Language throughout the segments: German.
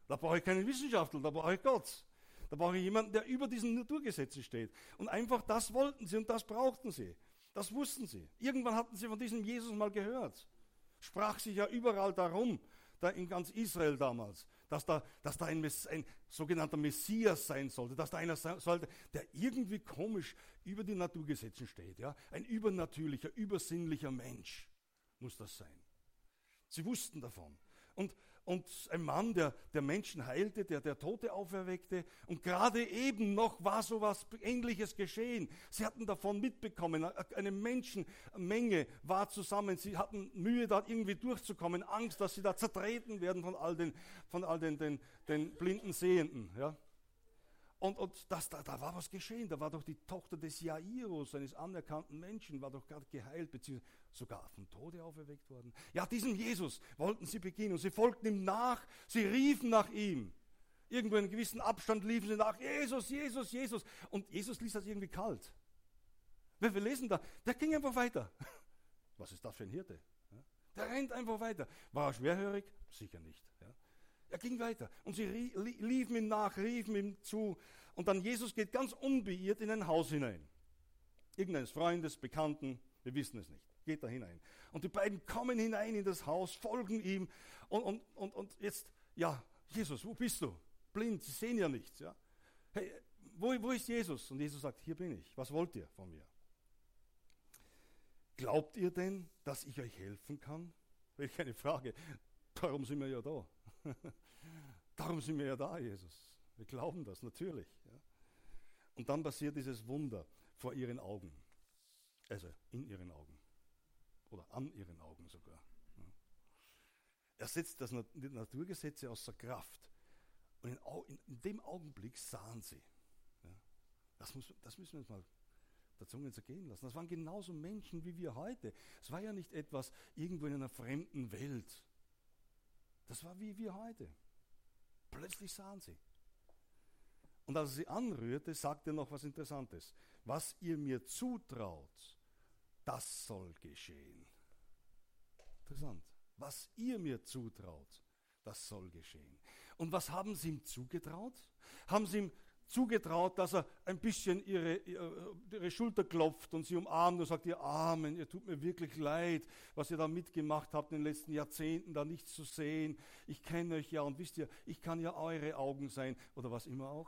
Da brauche ich keinen Wissenschaftler, da brauche ich Gott. Da brauche ich jemanden, der über diesen Naturgesetzen steht. Und einfach das wollten sie und das brauchten sie. Das wussten sie. Irgendwann hatten sie von diesem Jesus mal gehört. Sprach sich ja überall darum, da in ganz Israel damals, dass da ein sogenannter Messias sein sollte, dass da einer sein sollte, der irgendwie komisch über die Naturgesetzen steht. Ja? Ein übernatürlicher, übersinnlicher Mensch muss das sein. Sie wussten davon. Und ein Mann, der Menschen heilte, der Tote auferweckte. Und gerade eben noch war so was Ähnliches geschehen. Sie hatten davon mitbekommen, eine Menschenmenge war zusammen. Sie hatten Mühe, da irgendwie durchzukommen, Angst, dass sie da zertreten werden von all den blinden Sehenden. Ja? Und da war was geschehen. Da war doch die Tochter des Jairus, eines anerkannten Menschen, war doch gerade geheilt, beziehungsweise sogar vom Tode auferweckt worden. Ja, diesem Jesus wollten sie beginnen. Und sie folgten ihm nach, sie riefen nach ihm. Irgendwo in einem gewissen Abstand liefen sie nach, Jesus, Jesus, Jesus. Und Jesus ließ das irgendwie kalt. Wir lesen da, der ging einfach weiter. Was ist das für ein Hirte? Ja? Der rennt einfach weiter. War er schwerhörig? Sicher nicht. Ja? Er ging weiter und sie liefen ihm nach, riefen ihm zu. Und dann Jesus geht ganz unbeirrt in ein Haus hinein. Irgendeines Freundes, Bekannten, wir wissen es nicht. Geht da hinein. Und die beiden kommen hinein in das Haus, folgen ihm. Und jetzt, ja, Jesus, wo bist du? Blind, sie sehen ja nichts. Ja? Hey, wo ist Jesus? Und Jesus sagt, hier bin ich. Was wollt ihr von mir? Glaubt ihr denn, dass ich euch helfen kann? Welch eine Frage. Darum sind wir ja da. Darum sind wir ja da, Jesus. Wir glauben das, natürlich. Ja. Und dann passiert dieses Wunder vor ihren Augen. Also in ihren Augen. Oder an ihren Augen sogar. Ja. Er setzt die Naturgesetze außer Kraft. Und in dem Augenblick sahen sie. Ja. Das müssen wir uns mal der Zunge zergehen lassen. Das waren genauso Menschen wie wir heute. Es war ja nicht etwas irgendwo in einer fremden Welt. Das war wie wir heute. Plötzlich sahen sie. Und als er sie anrührte, sagte er noch was Interessantes. Was ihr mir zutraut, das soll geschehen. Interessant. Was ihr mir zutraut, das soll geschehen. Und was haben sie ihm zugetraut? Haben sie ihm zugetraut, dass er ein bisschen ihre Schulter klopft und sie umarmt und sagt, ihr Armen, ihr tut mir wirklich leid, was ihr da mitgemacht habt in den letzten Jahrzehnten, da nichts zu sehen. Ich kenne euch ja und wisst ihr, ich kann ja eure Augen sein oder was immer auch.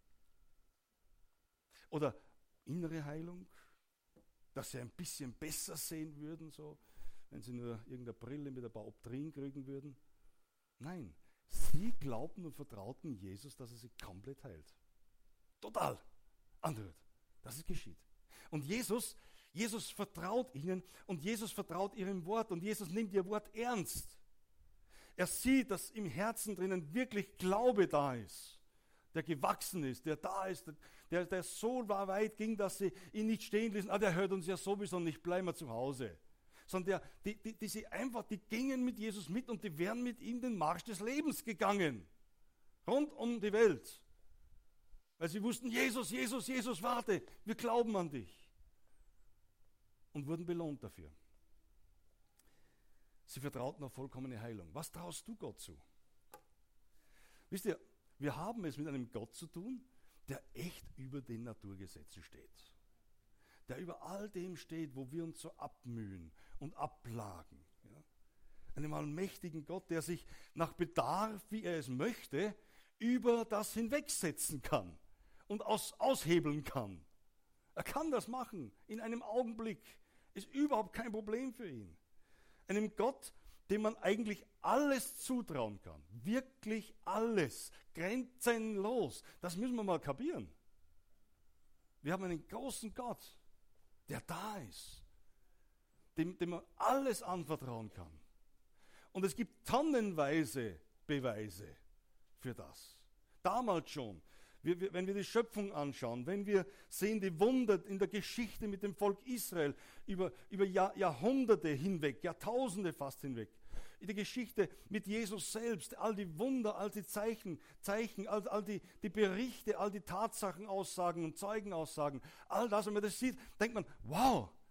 Oder innere Heilung, dass sie ein bisschen besser sehen würden, so, wenn sie nur irgendeine Brille mit ein paar Optrien kriegen würden. Nein, sie glaubten und vertrauten Jesus, dass er sie komplett heilt. Total anrührt, dass es geschieht. Und Jesus vertraut ihnen und Jesus vertraut ihrem Wort und Jesus nimmt ihr Wort ernst. Er sieht, dass im Herzen drinnen wirklich Glaube da ist, der gewachsen ist, der da ist, der so weit ging, dass sie ihn nicht stehen ließen. Der hört uns ja sowieso nicht, bleiben wir zu Hause. Sondern die gingen mit Jesus mit und die wären mit ihm den Marsch des Lebens gegangen. Rund um die Welt. Weil sie wussten, Jesus, Jesus, Jesus, warte, wir glauben an dich. Und wurden belohnt dafür. Sie vertrauten auf vollkommene Heilung. Was traust du Gott zu? Wisst ihr, wir haben es mit einem Gott zu tun, der echt über den Naturgesetzen steht. Der über all dem steht, wo wir uns so abmühen und abplagen. Ja? Einem allmächtigen Gott, der sich nach Bedarf, wie er es möchte, über das hinwegsetzen kann und aushebeln kann. Er kann das machen in einem Augenblick. Ist überhaupt kein Problem für ihn. Einem Gott, dem man eigentlich alles zutrauen kann. Wirklich alles. Grenzenlos. Das müssen wir mal kapieren. Wir haben einen großen Gott, der da ist. Dem man alles anvertrauen kann. Und es gibt tonnenweise Beweise für das. Damals schon. Wenn wir die Schöpfung anschauen, wenn wir sehen die Wunder in der Geschichte mit dem Volk Israel über Jahrhunderte hinweg, Jahrtausende fast hinweg, in der Geschichte mit Jesus selbst, all die Wunder, all die Zeichen, all die Berichte, all die Tatsachenaussagen und Zeugenaussagen, all das, wenn man das sieht, denkt man, wow,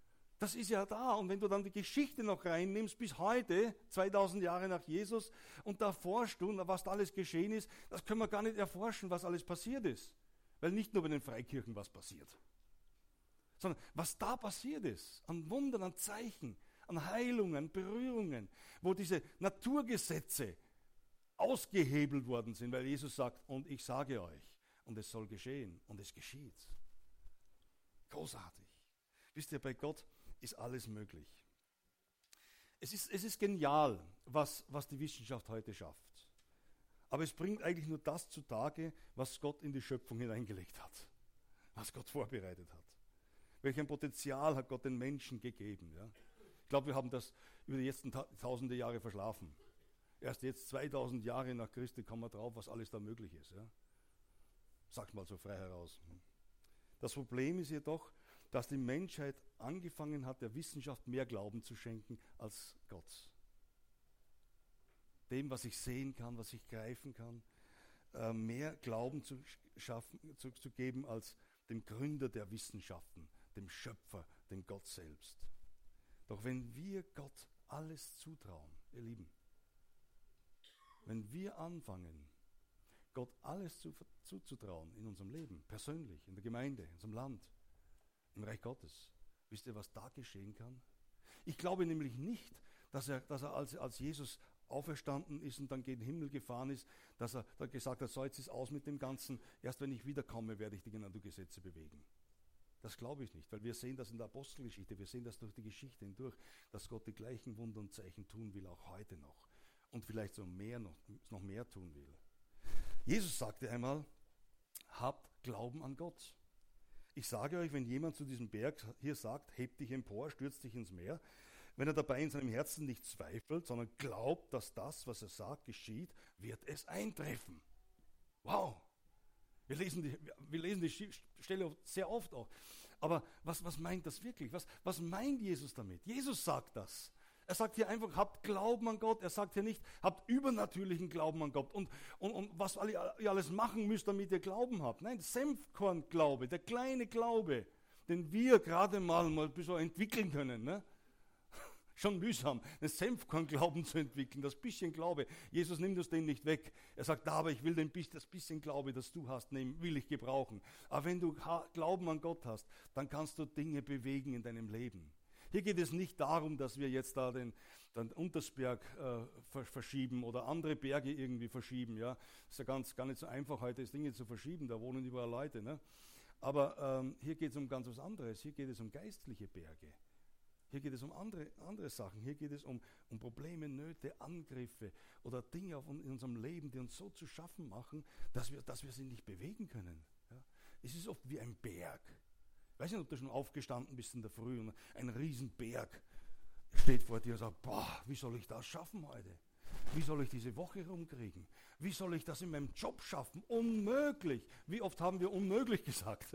Das ist ja da. Und wenn du dann die Geschichte noch reinnimmst, bis heute, 2000 Jahre nach Jesus, und da forschst du, was da alles geschehen ist, das können wir gar nicht erforschen, was alles passiert ist. Weil nicht nur bei den Freikirchen was passiert, sondern was da passiert ist, an Wundern, an Zeichen, an Heilungen, Berührungen, wo diese Naturgesetze ausgehebelt worden sind, weil Jesus sagt, und ich sage euch, und es soll geschehen, und es geschieht. Großartig. Wisst ihr, bei Gott ist alles möglich. Es ist genial, was die Wissenschaft heute schafft. Aber es bringt eigentlich nur das zutage, was Gott in die Schöpfung hineingelegt hat. Was Gott vorbereitet hat. Welch Potenzial hat Gott den Menschen gegeben. Ja? Ich glaube, wir haben das über die letzten tausende Jahre verschlafen. Erst jetzt, 2000 Jahre nach Christi, kommen wir drauf, was alles da möglich ist. Ja? Sag's mal so frei heraus. Das Problem ist jedoch, dass die Menschheit angefangen hat, der Wissenschaft mehr Glauben zu schenken als Gott. Dem, was ich sehen kann, was ich greifen kann, mehr Glauben zu geben als dem Gründer der Wissenschaften, dem Schöpfer, dem Gott selbst. Doch wenn wir Gott alles zutrauen, ihr Lieben, wenn wir anfangen, Gott alles zuzutrauen in unserem Leben, persönlich, in der Gemeinde, in unserem Land, im Reich Gottes, wisst ihr, was da geschehen kann? Ich glaube nämlich nicht, dass er als Jesus auferstanden ist und dann gen Himmel gefahren ist, dass er da gesagt hat, so jetzt ist aus mit dem Ganzen, erst wenn ich wiederkomme, werde ich die Naturgesetze bewegen. Das glaube ich nicht, weil wir sehen das in der Apostelgeschichte, wir sehen das durch die Geschichte hindurch, dass Gott die gleichen Wunder und Zeichen tun will, auch heute noch. Und vielleicht so noch mehr tun will. Jesus sagte einmal, habt Glauben an Gott. Ich sage euch, wenn jemand zu diesem Berg hier sagt, heb dich empor, stürz dich ins Meer, wenn er dabei in seinem Herzen nicht zweifelt, sondern glaubt, dass das, was er sagt, geschieht, wird es eintreffen. Wow! Wir lesen die Stelle sehr oft auch. Aber was meint das wirklich? Was meint Jesus damit? Jesus sagt das. Er sagt hier einfach, habt Glauben an Gott. Er sagt hier nicht, habt übernatürlichen Glauben an Gott. Und was ihr alles machen müsst, damit ihr Glauben habt. Nein, Senfkornglaube, der kleine Glaube, den wir gerade mal ein bisschen entwickeln können. Ne? Schon mühsam, einen Senfkornglauben zu entwickeln, das bisschen Glaube. Jesus nimmt uns den nicht weg. Er sagt, aber ich will das bisschen Glaube, das du hast, will ich gebrauchen. Aber wenn du Glauben an Gott hast, dann kannst du Dinge bewegen in deinem Leben. Hier geht es nicht darum, dass wir jetzt da den Untersberg verschieben oder andere Berge irgendwie verschieben. Ja? Ist ja gar nicht so einfach heute, Dinge zu verschieben, da wohnen überall Leute. Ne? Aber hier geht es um ganz was anderes. Hier geht es um geistliche Berge. Hier geht es um andere Sachen. Hier geht es um Probleme, Nöte, Angriffe oder Dinge in unserem Leben, die uns so zu schaffen machen, dass wir sie nicht bewegen können. Ja? Es ist oft wie ein Berg. Ich weiß nicht, ob du schon aufgestanden bist in der Früh und ein Riesenberg steht vor dir und sagt, boah, wie soll ich das schaffen heute? Wie soll ich diese Woche rumkriegen? Wie soll ich das in meinem Job schaffen? Unmöglich. Wie oft haben wir unmöglich gesagt?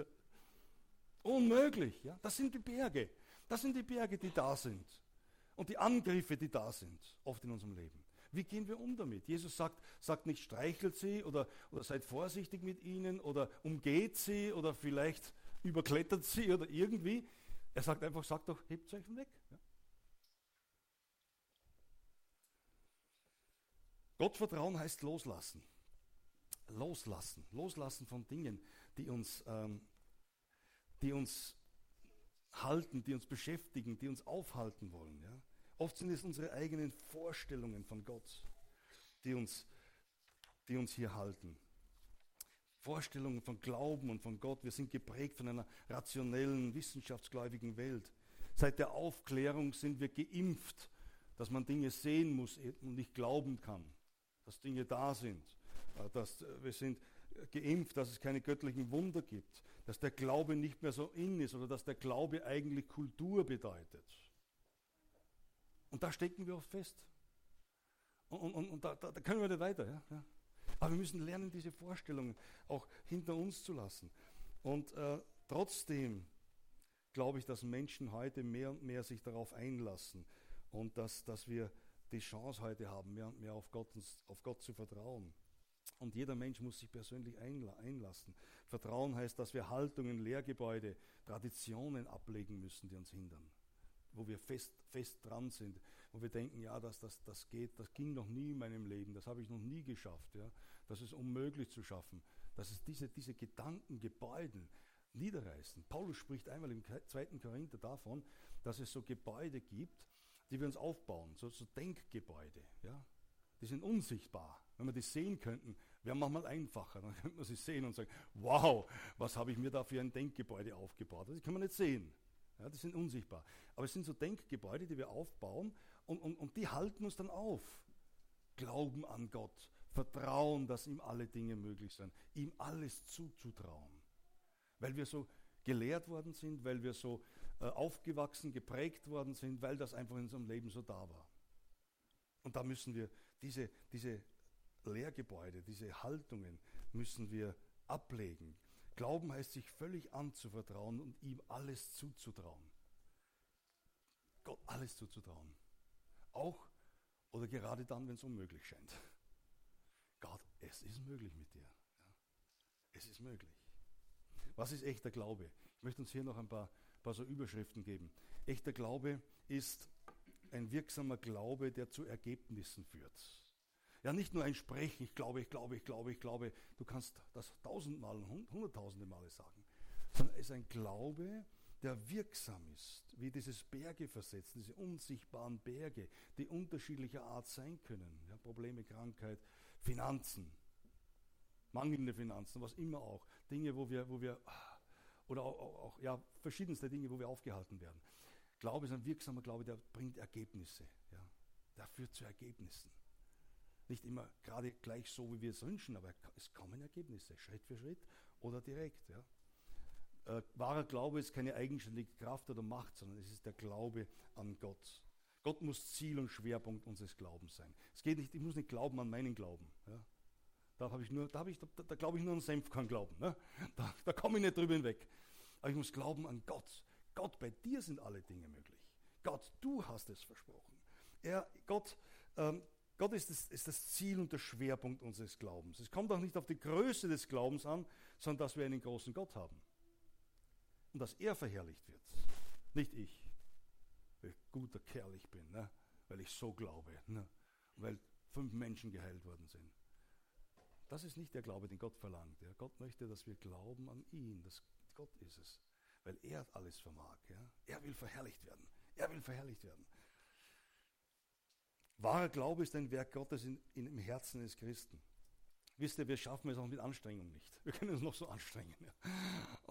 Unmöglich. Ja? Das sind die Berge. Das sind die Berge, die da sind. Und die Angriffe, die da sind, oft in unserem Leben. Wie gehen wir um damit? Jesus sagt nicht, streichelt sie oder seid vorsichtig mit ihnen oder umgeht sie oder vielleicht überklettert sie oder irgendwie. Er sagt einfach, sagt doch, hebt euch weg. Ja? Gottvertrauen heißt loslassen. Loslassen von Dingen, die uns halten, die uns beschäftigen, die uns aufhalten wollen. Ja? Oft sind es unsere eigenen Vorstellungen von Gott, die uns hier halten. Vorstellungen von Glauben und von Gott. Wir sind geprägt von einer rationellen, wissenschaftsgläubigen Welt. Seit der Aufklärung sind wir geimpft, dass man Dinge sehen muss und nicht glauben kann, dass Dinge da sind. Wir sind geimpft, dass es keine göttlichen Wunder gibt, dass der Glaube nicht mehr so in ist oder dass der Glaube eigentlich Kultur bedeutet. Und da stecken wir oft fest. Und da können wir nicht weiter. Ja? Aber wir müssen lernen, diese Vorstellungen auch hinter uns zu lassen. Und trotzdem glaube ich, dass Menschen heute mehr und mehr sich darauf einlassen und dass wir die Chance heute haben, mehr und mehr auf Gott zu vertrauen. Und jeder Mensch muss sich persönlich einlassen. Vertrauen heißt, dass wir Haltungen, Lehrgebäude, Traditionen ablegen müssen, die uns hindern. wo wir fest dran sind, wo wir denken, ja, das ging noch nie in meinem Leben, das habe ich noch nie geschafft, ja, das ist unmöglich zu schaffen, dass es diese Gedankengebäude niederreißen. Paulus spricht einmal im 2. Korinther davon, dass es so Gebäude gibt, die wir uns aufbauen, so Denkgebäude, ja, die sind unsichtbar. Wenn wir die sehen könnten, wäre manchmal einfacher. Dann könnte man sie sehen und sagen, wow, was habe ich mir da für ein Denkgebäude aufgebaut? Das kann man nicht sehen. Ja, die sind unsichtbar. Aber es sind so Denkgebäude, die wir aufbauen und die halten uns dann auf. Glauben an Gott, Vertrauen, dass ihm alle Dinge möglich sind, ihm alles zuzutrauen. Weil wir so gelehrt worden sind, weil wir so aufgewachsen, geprägt worden sind, weil das einfach in unserem Leben so da war. Und da müssen wir diese Lehrgebäude, diese Haltungen müssen wir ablegen. Glauben heißt, sich völlig anzuvertrauen und ihm alles zuzutrauen. Gott alles zuzutrauen. Auch oder gerade dann, wenn es unmöglich scheint. Gott, es ist möglich mit dir. Ja, es ist möglich. Was ist echter Glaube? Ich möchte uns hier noch ein paar so Überschriften geben. Echter Glaube ist ein wirksamer Glaube, der zu Ergebnissen führt. Ja, nicht nur ein Sprechen, ich glaube. Du kannst das 1000-mal, 100.000 Male sagen. Sondern es ist ein Glaube, der wirksam ist, wie dieses Berge versetzen, diese unsichtbaren Berge, die unterschiedlicher Art sein können. Ja, Probleme, Krankheit, Finanzen, mangelnde Finanzen, was immer auch. Dinge, wo wir oder auch ja, verschiedenste Dinge, wo wir aufgehalten werden. Glaube ist ein wirksamer Glaube, der bringt Ergebnisse. Ja. Der führt zu Ergebnissen. Nicht immer gerade gleich so, wie wir es wünschen, aber es kommen Ergebnisse, Schritt für Schritt oder direkt. Ja. Wahrer Glaube ist keine eigenständige Kraft oder Macht, sondern es ist der Glaube an Gott. Gott muss Ziel und Schwerpunkt unseres Glaubens sein. Es geht nicht, ich muss nicht glauben an meinen Glauben. Ja. Da glaube ich nur an Senfkorn-Glauben. Ne? Da komme ich nicht drüber hinweg. Aber ich muss glauben an Gott. Gott, bei dir sind alle Dinge möglich. Gott, du hast es versprochen. Gott ist das Ziel und der Schwerpunkt unseres Glaubens. Es kommt auch nicht auf die Größe des Glaubens an, sondern dass wir einen großen Gott haben. Und dass er verherrlicht wird. Nicht ich, weil ich guter Kerl ich bin, ne? Weil ich so glaube, ne? Weil 5 Menschen geheilt worden sind. Das ist nicht der Glaube, den Gott verlangt. Ja. Gott möchte, dass wir glauben an ihn. Gott ist es. Weil er alles vermag. Ja. Er will verherrlicht werden. Er will verherrlicht werden. Wahrer Glaube ist ein Werk Gottes im Herzen des Christen. Wisst ihr, wir schaffen es auch mit Anstrengung nicht. Wir können uns noch so anstrengen. Ja.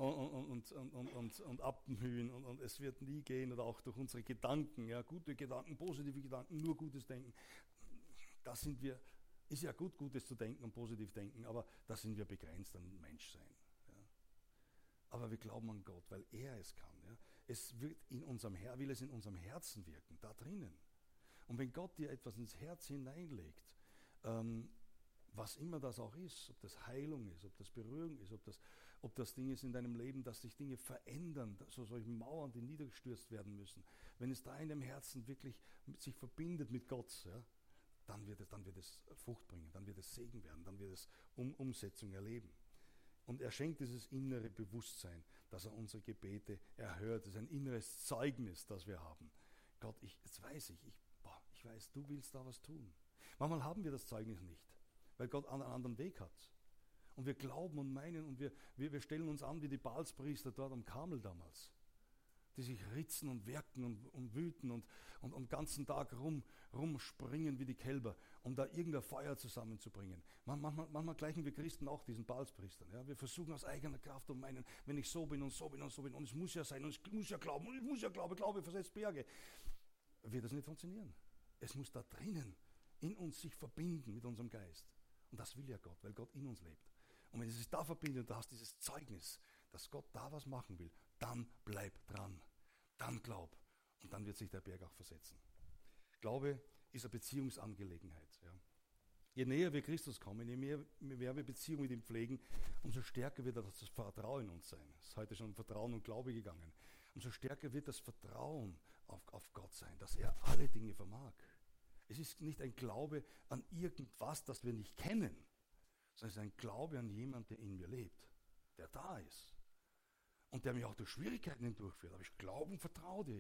Und abmühen und es wird nie gehen. Oder auch durch unsere Gedanken. Ja. Gute Gedanken, positive Gedanken, nur Gutes denken. Da sind wir. Ist ja gut, Gutes zu denken und positiv denken, aber da sind wir begrenzt am Menschsein. Ja. Aber wir glauben an Gott, weil er es kann. Ja. Will es in unserem Herzen wirken, da drinnen. Und wenn Gott dir etwas ins Herz hineinlegt, was immer das auch ist, ob das Heilung ist, ob das Berührung ist, ob das Ding ist in deinem Leben, dass sich Dinge verändern, so solche Mauern, die niedergestürzt werden müssen, wenn es da in deinem Herzen wirklich sich verbindet mit Gott, ja, dann wird es Frucht bringen, dann wird es Segen werden, dann wird es Umsetzung erleben. Und er schenkt dieses innere Bewusstsein, dass er unsere Gebete erhört. Das ist ein inneres Zeugnis, das wir haben. Gott, jetzt weiß ich weiß, du willst da was tun. Manchmal haben wir das Zeugnis nicht, weil Gott einen anderen Weg hat. Und wir glauben und meinen und wir stellen uns an wie die Baalspriester dort am Karmel damals, die sich ritzen und werken und wüten und den ganzen Tag rumspringen wie die Kälber, um da irgendein Feuer zusammenzubringen. Manchmal gleichen wir Christen auch diesen Baalspriestern. Ja? Wir versuchen aus eigener Kraft und meinen, wenn ich so bin und so bin und so bin und es muss ja sein und ich muss ja glauben und ich muss ja Glaube versetzt Berge, wird das nicht funktionieren. Es muss da drinnen in uns sich verbinden mit unserem Geist. Und das will ja Gott, weil Gott in uns lebt. Und wenn es sich da verbindet und du hast dieses Zeugnis, dass Gott da was machen will, dann bleib dran. Dann glaub. Und dann wird sich der Berg auch versetzen. Glaube ist eine Beziehungsangelegenheit. Ja. Je näher wir Christus kommen, je mehr wir Beziehung mit ihm pflegen, umso stärker wird das Vertrauen in uns sein. Es ist heute schon um Vertrauen und Glaube gegangen. Umso stärker wird das Vertrauen auf Gott sein, dass er alle Dinge vermag. Es ist nicht ein Glaube an irgendwas, das wir nicht kennen, sondern es ist ein Glaube an jemanden, der in mir lebt, der da ist und der mich auch durch Schwierigkeiten hindurchführt. Aber ich glaube und vertraue dir.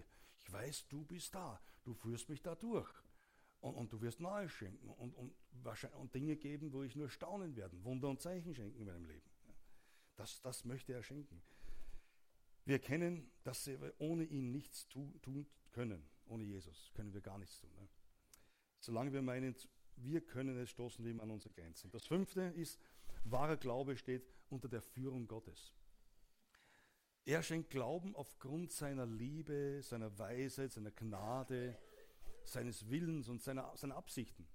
Ich weiß, du bist da. Du führst mich da durch. Und du wirst Neues schenken und Dinge geben, wo ich nur staunen werde. Wunder und Zeichen schenken in meinem Leben. Das möchte er schenken. Wir erkennen, dass wir ohne ihn nichts tun können. Ohne Jesus können wir gar nichts tun. Ne? Solange wir meinen, wir können es, stoßen wir immer an unsere Grenzen. Das 5. ist, wahrer Glaube steht unter der Führung Gottes. Er schenkt Glauben aufgrund seiner Liebe, seiner Weisheit, seiner Gnade, seines Willens und seiner Absichten.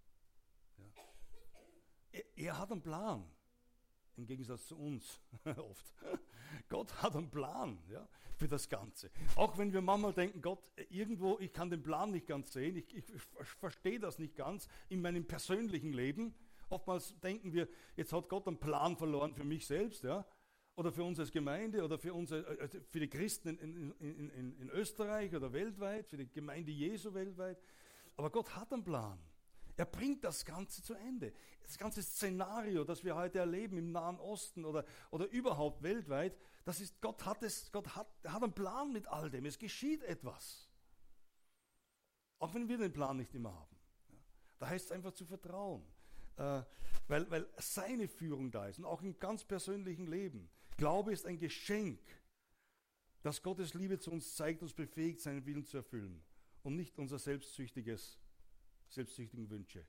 Ja. Er hat einen Plan, im Gegensatz zu uns oft. Gott hat einen Plan, ja, für das Ganze. Auch wenn wir manchmal denken, Gott, irgendwo, ich kann den Plan nicht ganz sehen, ich verstehe das nicht ganz in meinem persönlichen Leben. Oftmals denken wir, jetzt hat Gott einen Plan verloren für mich selbst, ja, oder für uns als Gemeinde oder für die Christen in Österreich oder weltweit, für die Gemeinde Jesu weltweit. Aber Gott hat einen Plan. Er bringt das Ganze zu Ende. Das ganze Szenario, das wir heute erleben im Nahen Osten oder überhaupt weltweit, Gott hat einen Plan mit all dem. Es geschieht etwas. Auch wenn wir den Plan nicht immer haben. Ja. Da heißt es einfach zu vertrauen. Weil seine Führung da ist und auch im ganz persönlichen Leben. Glaube ist ein Geschenk, das Gottes Liebe zu uns zeigt, uns befähigt, seinen Willen zu erfüllen und nicht unser selbstsüchtigen Wünsche.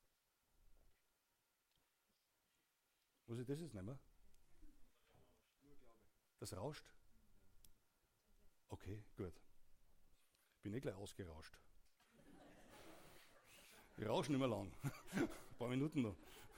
Muss ich das jetzt nehmen? Das rauscht? Okay, gut. Bin gleich ausgerauscht. Wir rauschen immer lang. Ein paar Minuten noch.